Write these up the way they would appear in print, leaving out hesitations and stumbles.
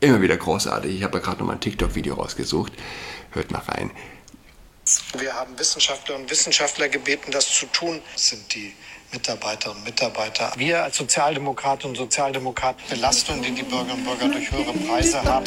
Immer wieder großartig. Ich habe da gerade noch mal ein TikTok-Video rausgesucht. Hört mal rein. Wir haben Wissenschaftlerinnen und Wissenschaftler gebeten, das zu tun. Das sind die Mitarbeiterinnen und Mitarbeiter. Wir als Sozialdemokratinnen und Sozialdemokraten Belastungen, die die Bürgerinnen und Bürger durch höhere Preise haben.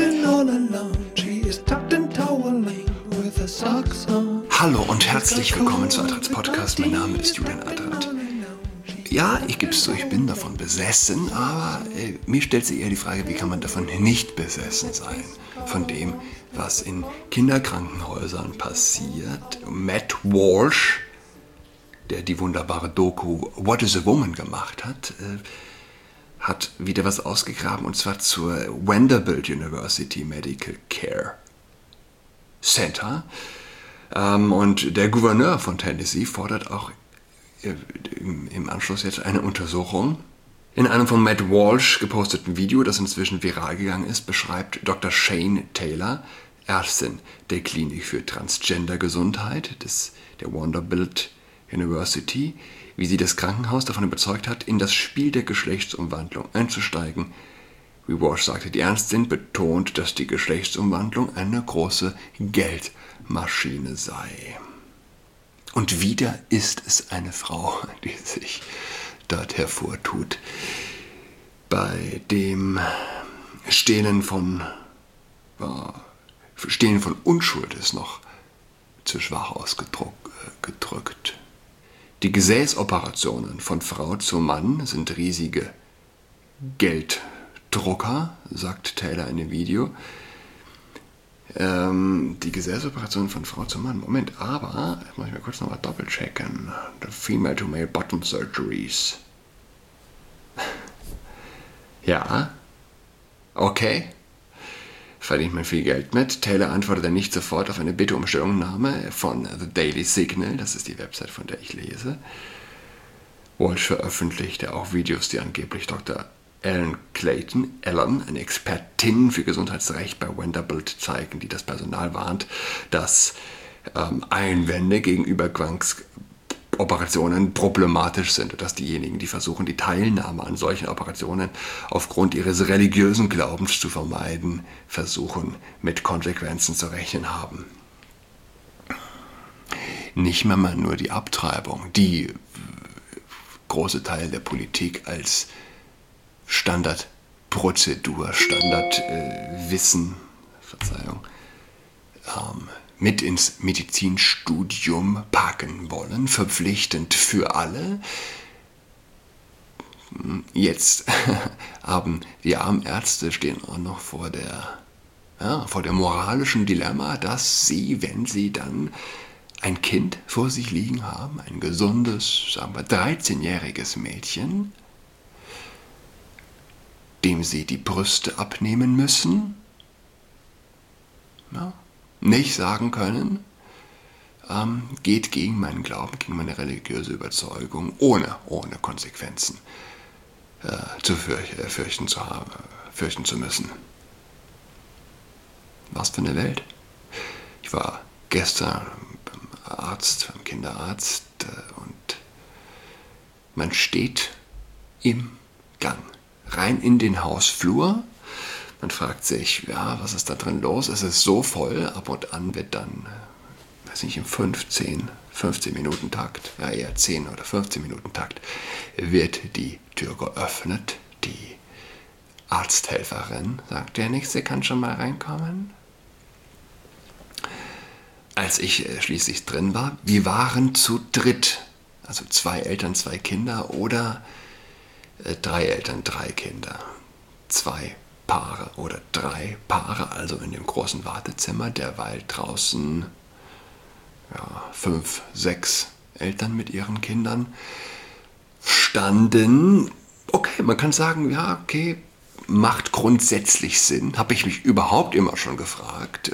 Hallo und herzlich willkommen zu Adrats Podcast. Mein Name ist Julian Adrat. Ja, ich gebe es zu, ich bin davon besessen, aber mir stellt sich eher die Frage, wie kann man davon nicht besessen sein? Von dem, was in Kinderkrankenhäusern passiert. Matt Walsh, der die wunderbare Doku What is a Woman gemacht hat, hat wieder was ausgegraben, und zwar zur Vanderbilt University Medical Care Center. Und der Gouverneur von Tennessee fordert auch im Anschluss jetzt eine Untersuchung. In einem von Matt Walsh geposteten Video, das inzwischen viral gegangen ist, beschreibt Dr. Shane Taylor, Ärztin der Klinik für Transgender-Gesundheit der Vanderbilt University, wie sie das Krankenhaus davon überzeugt hat, in das Spiel der Geschlechtsumwandlung einzusteigen. Wie Walsh sagte, die Ärztin betont, dass die Geschlechtsumwandlung eine große Geldmaschine sei. Und wieder ist es eine Frau, die sich dort hervortut. Bei dem Stehlen von Unschuld ist noch zu schwach ausgedrückt. Die Gesäßoperationen von Frau zu Mann sind riesige Gelddrucker, sagt Taylor in dem Video. Die Gesäßoperation von Frau zu Mann. Moment, aber, das muss ich mir kurz nochmal doppelchecken. The Female-to-Male Bottom Surgeries. Ja, okay. Verdient man viel Geld mit. Taylor antwortete nicht sofort auf eine Bitte um Stellungnahme von The Daily Signal, das ist die Website, von der ich lese. Walsh veröffentlichte auch Videos, die angeblich Dr. Ellen Clayton, eine Expertin für Gesundheitsrecht bei Vanderbilt, zeigen, die das Personal warnt, dass Einwände gegenüber Zwangsoperationen problematisch sind und dass diejenigen, die versuchen, die Teilnahme an solchen Operationen aufgrund ihres religiösen Glaubens zu vermeiden, versuchen, mit Konsequenzen zu rechnen haben. Nicht mehr mal nur die Abtreibung, die große Teile der Politik als Standardprozedur, Standardwissen, mit ins Medizinstudium packen wollen, verpflichtend für alle. Jetzt haben die armen Ärzte stehen auch noch vor der moralischen Dilemma, dass sie, wenn sie dann ein Kind vor sich liegen haben, ein gesundes, sagen wir 13-jähriges Mädchen, dem sie die Brüste abnehmen müssen, nicht sagen können, geht gegen meinen Glauben, gegen meine religiöse Überzeugung, ohne Konsequenzen fürchten zu müssen. Was für eine Welt. Ich war gestern beim Kinderarzt, und man steht im Gang rein in den Hausflur. Man fragt sich, ja, was ist da drin los? Es ist so voll, ab und an wird dann, weiß nicht, im 15-Minuten-Takt, ja eher 10 oder 15-Minuten-Takt, wird die Tür geöffnet. Die Arzthelferin sagt, der Nächste kann schon mal reinkommen. Als ich schließlich drin war, wir waren zu dritt, also 2 Eltern, 2 Kinder oder 3 Eltern, 3 Kinder, 2 Paare oder 3 Paare, also in dem großen Wartezimmer, derweil draußen 5, 6 Eltern mit ihren Kindern standen. Okay, man kann sagen, ja, okay, macht grundsätzlich Sinn. Habe ich mich überhaupt immer schon gefragt,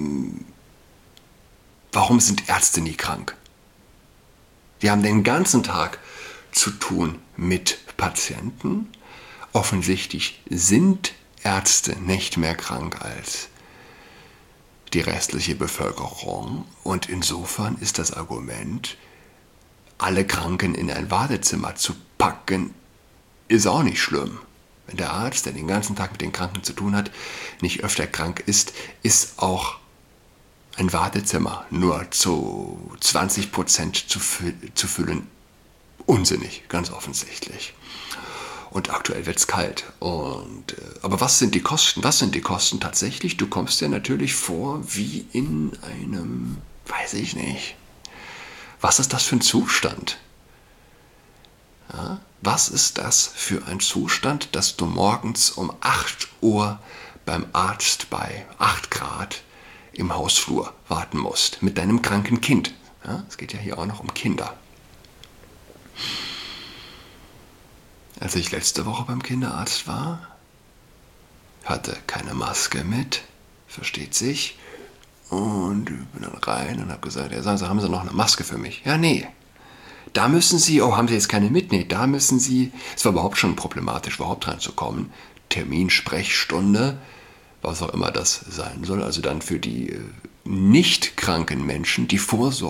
warum sind Ärzte nie krank? Die haben den ganzen Tag zu tun mit Patienten. Offensichtlich sind Ärzte nicht mehr krank als die restliche Bevölkerung, und insofern ist das Argument, alle Kranken in ein Wartezimmer zu packen, ist auch nicht schlimm. Wenn der Arzt, der den ganzen Tag mit den Kranken zu tun hat, nicht öfter krank ist, ist auch ein Wartezimmer nur zu 20% zu füllen unsinnig, ganz offensichtlich. Und aktuell wird es kalt. Aber was sind die Kosten? Was sind die Kosten tatsächlich? Du kommst dir natürlich vor wie in einem, weiß ich nicht. Was ist das für ein Zustand? Ja? Was ist das für ein Zustand, dass du morgens um 8 Uhr beim Arzt bei 8 Grad im Hausflur warten musst mit deinem kranken Kind? Ja? Es geht ja hier auch noch um Kinder. Als ich letzte Woche beim Kinderarzt war, hatte keine Maske mit, versteht sich, und bin dann rein und habe gesagt, ja, sagen Sie, haben Sie noch eine Maske für mich? Ja, nee. Da müssen Sie, haben Sie jetzt keine mit? Nee, da müssen Sie, es war überhaupt schon problematisch, überhaupt reinzukommen, Termin, Sprechstunde, was auch immer das sein soll, also dann für die nicht kranken Menschen die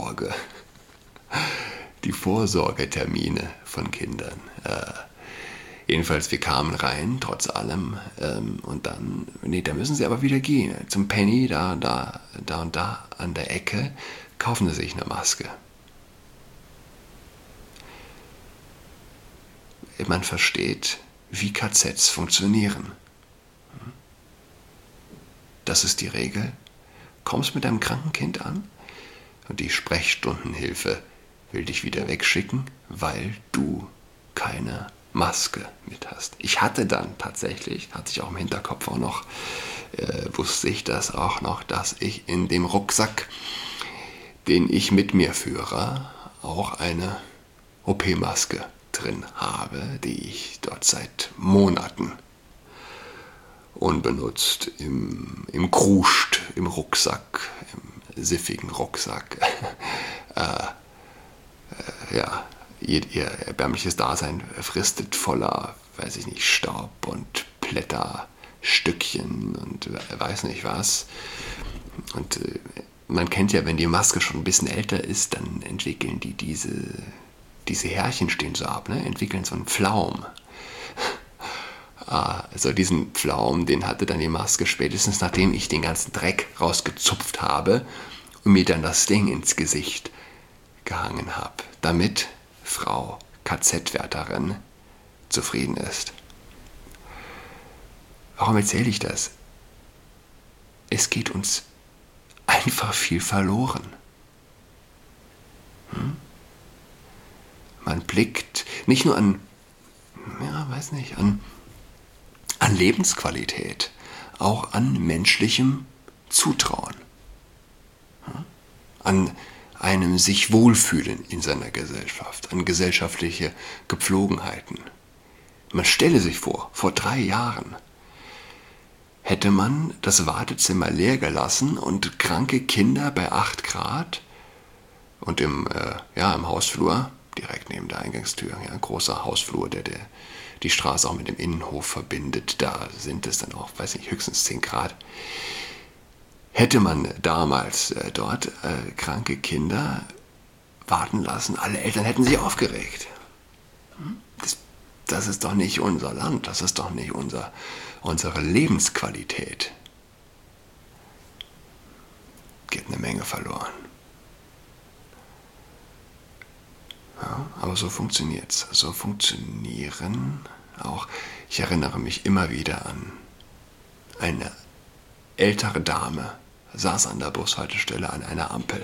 Vorsorgetermine von Kindern. Jedenfalls, wir kamen rein, trotz allem, und dann, nee, da müssen Sie aber wieder gehen. Zum Penny, da und da an der Ecke, kaufen Sie sich eine Maske. Man versteht, wie KZs funktionieren. Das ist die Regel. Kommst mit deinem kranken Kind an und die Sprechstundenhilfe will dich wieder wegschicken, weil du keine Maske mit hast. Ich hatte dann tatsächlich, hatte ich auch im Hinterkopf auch noch, wusste ich das auch noch, dass ich in dem Rucksack, den ich mit mir führe, auch eine OP-Maske drin habe, die ich dort seit Monaten unbenutzt im Kruscht, im Rucksack, im siffigen Rucksack, ihr erbärmliches Dasein fristet voller, weiß ich nicht, Staub und Blätterstückchen und weiß nicht was. Und man kennt ja, wenn die Maske schon ein bisschen älter ist, dann entwickeln die diese Härchen stehen so ab, ne? Entwickeln so einen Pflaum. Also diesen Pflaum, den hatte dann die Maske spätestens, nachdem ich den ganzen Dreck rausgezupft habe und mir dann das Ding ins Gesicht gehangen habe, damit Frau KZ-Wärterin zufrieden ist. Warum erzähle ich das? Es geht uns einfach viel verloren. Man blickt nicht nur an Lebensqualität, auch an menschlichem Zutrauen, an einem sich wohlfühlen in seiner Gesellschaft, an gesellschaftliche Gepflogenheiten. Man stelle sich vor 3 Jahren hätte man das Wartezimmer leer gelassen und kranke Kinder bei 8 Grad und im Hausflur, direkt neben der Eingangstür, ja, großer Hausflur, der die Straße auch mit dem Innenhof verbindet, da sind es dann auch, weiß nicht, höchstens 10 Grad. Hätte man damals dort kranke Kinder warten lassen, alle Eltern hätten sich aufgeregt. Das ist doch nicht unser Land, das ist doch nicht unsere Lebensqualität. Geht eine Menge verloren. Ja, aber so funktioniert es. So funktionieren auch, ich erinnere mich immer wieder an eine ältere Dame, saß an der Bushaltestelle an einer Ampel.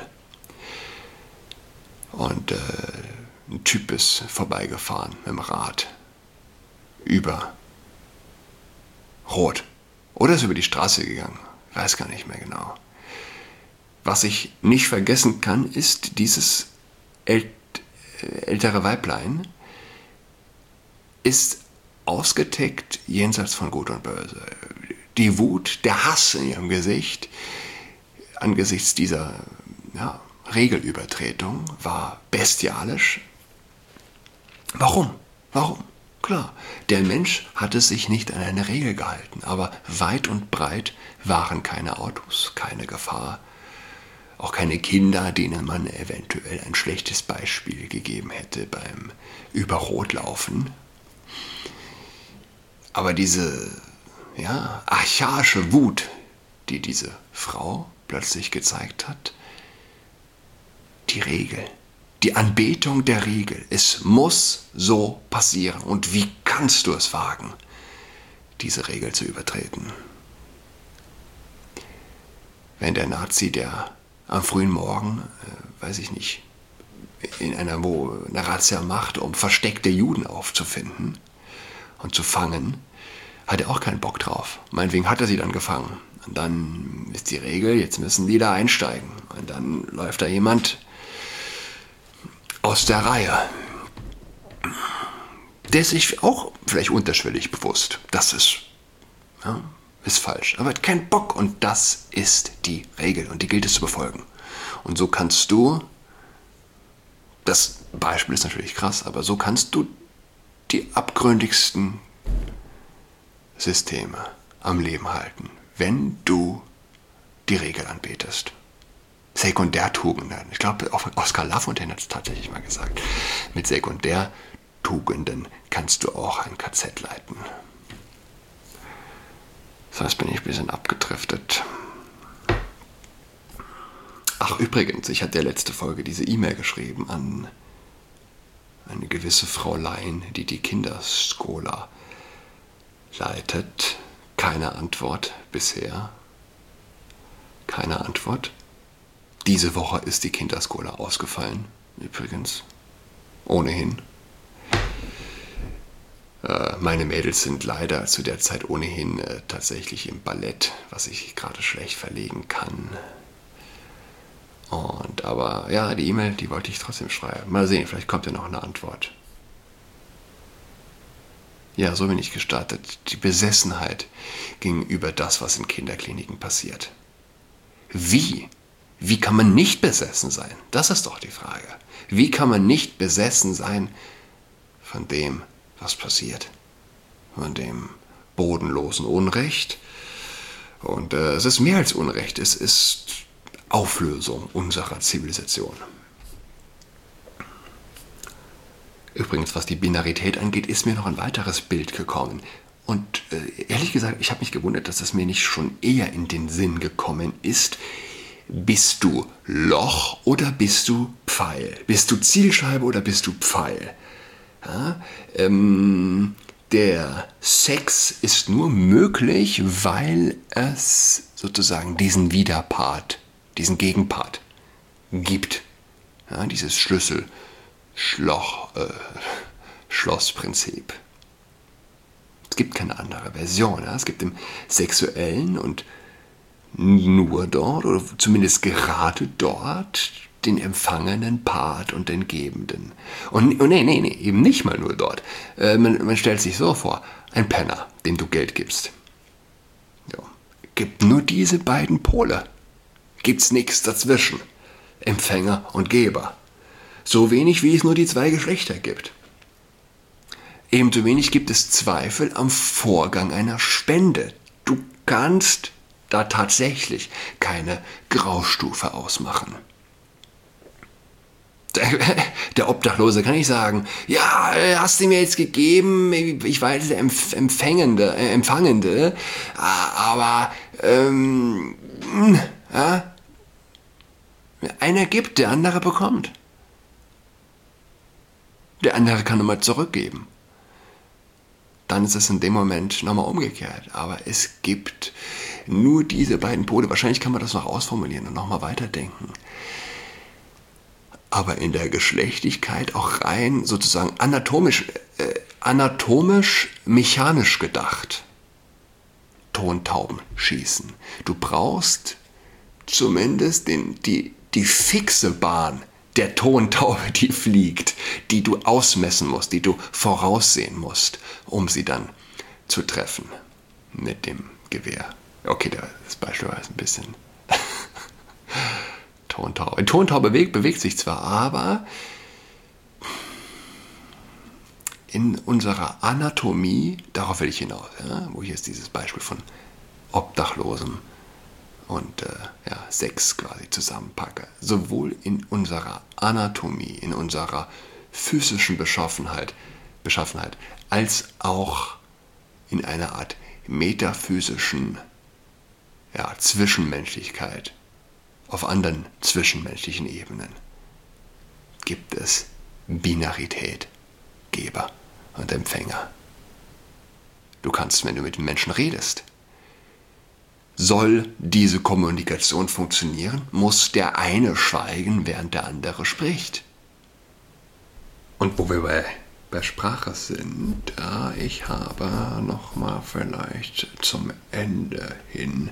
Und ein Typ ist vorbeigefahren mit dem Rad. Über Rot. Oder ist über die Straße gegangen. Weiß gar nicht mehr genau. Was ich nicht vergessen kann, ist dieses ältere Weiblein ist ausgetickt jenseits von Gut und Böse. Die Wut, der Hass in ihrem Gesicht angesichts dieser Regelübertretung war bestialisch. Warum? Klar, der Mensch hatte sich nicht an eine Regel gehalten, aber weit und breit waren keine Autos, keine Gefahr, auch keine Kinder, denen man eventuell ein schlechtes Beispiel gegeben hätte beim Überrotlaufen. Aber diese archaische Wut, die diese Frau plötzlich gezeigt hat, die Regel, die Anbetung der Regel, es muss so passieren. Und wie kannst du es wagen, diese Regel zu übertreten? Wenn der Nazi, der am frühen Morgen, in einer Razzia macht, um versteckte Juden aufzufinden und zu fangen, hat er auch keinen Bock drauf. Meinetwegen hat er sie dann gefangen. Und dann ist die Regel, jetzt müssen die da einsteigen. Und dann läuft da jemand aus der Reihe. Der ist sich auch vielleicht unterschwellig bewusst, das ist falsch. Aber hat keinen Bock und das ist die Regel und die gilt es zu befolgen. Und so kannst du, das Beispiel ist natürlich krass, aber so kannst du die abgründigsten Systeme am Leben halten, wenn du die Regel anbetest. Sekundärtugenden. Ich glaube, Oskar Lafontaine hat es tatsächlich mal gesagt. Mit Sekundärtugenden kannst du auch ein KZ leiten. So, jetzt bin ich ein bisschen abgedriftet. Ach, übrigens, ich hatte ja letzte Folge diese E-Mail geschrieben an eine gewisse Fräulein, die die Kinderskola leitet. Keine Antwort bisher. Keine Antwort. Diese Woche ist die Kinderskola ausgefallen, übrigens. Ohnehin. Meine Mädels sind leider zu der Zeit ohnehin tatsächlich im Ballett, was ich gerade schlecht verlegen kann. Aber ja, die E-Mail, die wollte ich trotzdem schreiben. Mal sehen, vielleicht kommt ja noch eine Antwort. Ja, so bin ich gestartet. Die Besessenheit gegenüber das, was in Kinderkliniken passiert. Wie? Wie kann man nicht besessen sein? Das ist doch die Frage. Wie kann man nicht besessen sein von dem, was passiert? Von dem bodenlosen Unrecht. Und es ist mehr als Unrecht. Es ist Auflösung unserer Zivilisation. Übrigens, was die Binarität angeht, ist mir noch ein weiteres Bild gekommen. Und ehrlich gesagt, ich habe mich gewundert, dass es mir nicht schon eher in den Sinn gekommen ist. Bist du Loch oder bist du Pfeil? Bist du Zielscheibe oder bist du Pfeil? Ja, der Sex ist nur möglich, weil es sozusagen diesen Widerpart, diesen Gegenpart gibt. Ja, dieses Schloss-Prinzip. Es gibt keine andere Version. Ja? Es gibt im Sexuellen und nur dort oder zumindest gerade dort den empfangenen Part und den gebenden. Und nee, eben nicht mal nur dort. Man stellt sich so vor, ein Penner, dem du Geld gibst. Ja. Gibt nur diese beiden Pole. Gibt's nichts dazwischen. Empfänger und Geber. So wenig, wie es nur die zwei Geschlechter gibt. Ebenso wenig gibt es Zweifel am Vorgang einer Spende. Du kannst da tatsächlich keine Graustufe ausmachen. Der Obdachlose kann nicht sagen, ja, hast du mir jetzt gegeben, ich war jetzt der Empfangende, aber ja, einer gibt, der andere bekommt. Der andere kann nochmal zurückgeben. Dann ist es in dem Moment nochmal umgekehrt. Aber es gibt nur diese beiden Pole. Wahrscheinlich kann man das noch ausformulieren und nochmal weiterdenken. Aber in der Geschlechtlichkeit auch rein sozusagen anatomisch-mechanisch gedacht. Tontauben schießen. Du brauchst zumindest die fixe Bahn der Tontaube, die fliegt, die du ausmessen musst, die du voraussehen musst, um sie dann zu treffen mit dem Gewehr. Okay, das Beispiel war jetzt ein bisschen Tontaube. Eine Tontaube bewegt sich zwar, aber in unserer Anatomie, darauf will ich hinaus, ja, wo ich jetzt dieses Beispiel von Obdachlosem und Sex quasi zusammenpacke. Sowohl in unserer Anatomie, in unserer physischen Beschaffenheit, als auch in einer Art metaphysischen Zwischenmenschlichkeit, auf anderen zwischenmenschlichen Ebenen, gibt es Binarität, Geber und Empfänger. Du kannst, wenn du mit den Menschen redest, soll diese Kommunikation funktionieren, muss der eine schweigen, während der andere spricht. Und wo wir bei Sprache sind, ich habe nochmal vielleicht zum Ende hin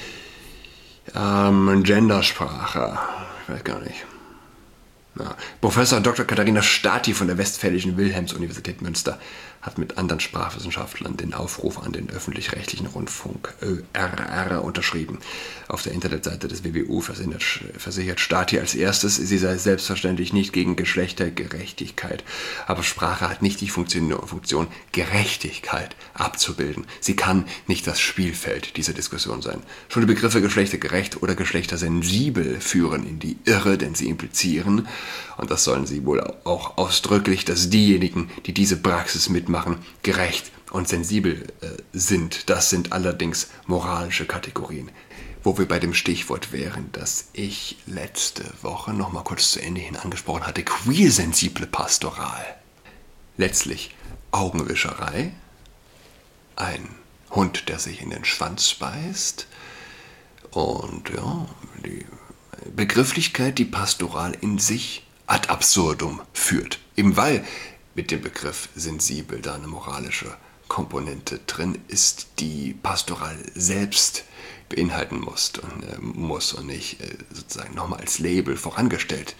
Gendersprache, ich weiß gar nicht. Professor Dr. Katharina Stati von der Westfälischen Wilhelms-Universität Münster hat mit anderen Sprachwissenschaftlern den Aufruf an den öffentlich-rechtlichen Rundfunk ÖRR unterschrieben. Auf der Internetseite des WWU versichert Stati als erstes, sie sei selbstverständlich nicht gegen Geschlechtergerechtigkeit. Aber Sprache hat nicht die Funktion, Gerechtigkeit abzubilden. Sie kann nicht das Spielfeld dieser Diskussion sein. Schon die Begriffe geschlechtergerecht oder geschlechtersensibel führen in die Irre, denn sie implizieren, und das sollen sie wohl auch ausdrücklich, dass diejenigen, die diese Praxis mitmachen, gerecht und sensibel sind. Das sind allerdings moralische Kategorien. Wo wir bei dem Stichwort wären, das ich letzte Woche noch mal kurz zu Ende hin angesprochen hatte, queersensible Pastoral. Letztlich Augenwischerei, ein Hund, der sich in den Schwanz beißt und die Begrifflichkeit, die Pastoral in sich ad absurdum führt. Eben weil mit dem Begriff sensibel da eine moralische Komponente drin ist, die Pastoral selbst beinhalten muss und nicht sozusagen nochmal als Label vorangestellt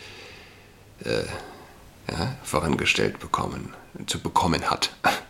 bekommen hat.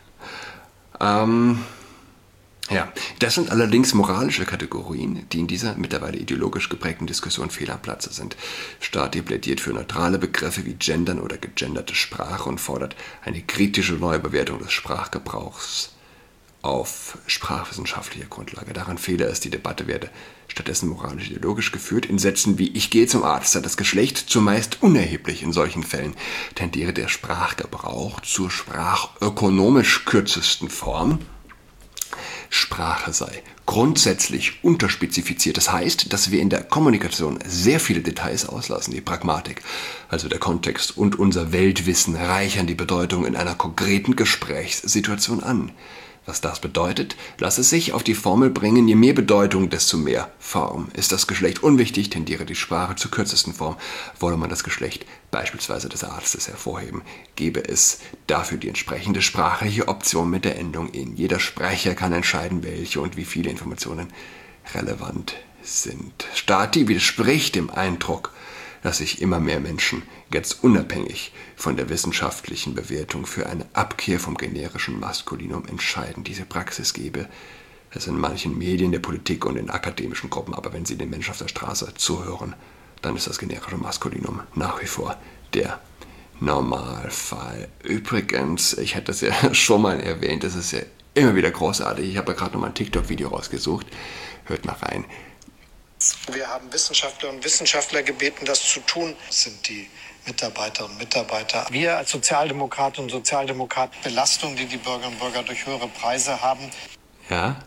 Das sind allerdings moralische Kategorien, die in dieser mittlerweile ideologisch geprägten Diskussion fehl am Platze sind. Stati plädiert für neutrale Begriffe wie Gendern oder gegenderte Sprache und fordert eine kritische Neubewertung des Sprachgebrauchs auf sprachwissenschaftlicher Grundlage. Daran fehle es, die Debatte werde stattdessen moralisch-ideologisch geführt. In Sätzen wie „Ich gehe zum Arzt", sei das Geschlecht zumeist unerheblich. In solchen Fällen tendiere der Sprachgebrauch zur sprachökonomisch kürzesten Form. Sprache sei grundsätzlich unterspezifiziert. Das heißt, dass wir in der Kommunikation sehr viele Details auslassen. Die Pragmatik, also der Kontext und unser Weltwissen reichern die Bedeutung in einer konkreten Gesprächssituation an. Was das bedeutet, lasse es sich auf die Formel bringen, je mehr Bedeutung, desto mehr Form. Ist das Geschlecht unwichtig, tendiere die Sprache zur kürzesten Form. Wolle man das Geschlecht beispielsweise des Arztes hervorheben, gebe es dafür die entsprechende sprachliche Option mit der Endung in. Jeder Sprecher kann entscheiden, welche und wie viele Informationen relevant sind. Stati widerspricht dem Eindruck, dass sich immer mehr Menschen ganz unabhängig von der wissenschaftlichen Bewertung für eine Abkehr vom generischen Maskulinum entscheiden. Diese Praxis gebe es in manchen Medien, der Politik und in akademischen Gruppen, aber wenn Sie den Menschen auf der Straße zuhören, dann ist das generische Maskulinum nach wie vor der Normalfall. Übrigens, ich hatte das ja schon mal erwähnt, das ist ja immer wieder großartig. Ich habe ja gerade noch mal ein TikTok-Video rausgesucht. Hört mal rein. Wir haben Wissenschaftler und Wissenschaftler gebeten, das zu tun. Das sind die Mitarbeiterinnen und Mitarbeiter. Wir als Sozialdemokratinnen und Sozialdemokraten, Belastungen, die die Bürgerinnen und Bürger durch höhere Preise haben. Ja.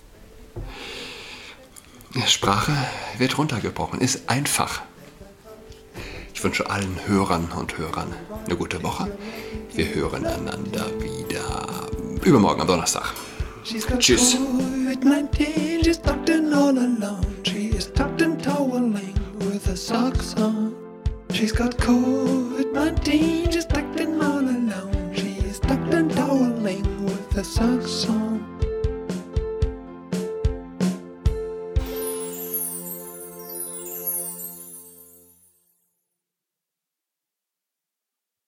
Sprache wird runtergebrochen, ist einfach. Ich wünsche allen Hörern und Hörern eine gute Woche. Wir hören einander wieder übermorgen am Donnerstag. Tschüss. COVID-19, she's tucked in all alone. She is tucked in toweling with her socks on. She's got COVID-19, she's tucked in all alone. She is tucked in toweling with her socks on.